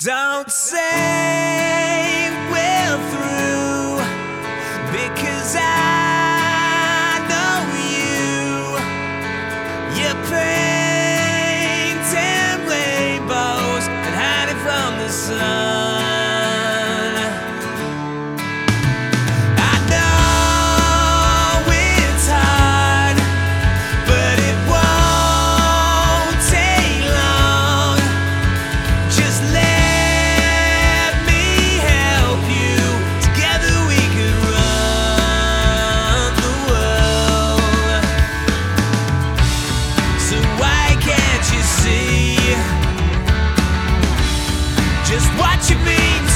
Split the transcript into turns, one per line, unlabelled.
Don't say we're through, because I know you're painting rainbows and hiding from the sun. I know it's hard, but it won't take long. Just let me help you. Together we could run the world. So why can't you see just what you mean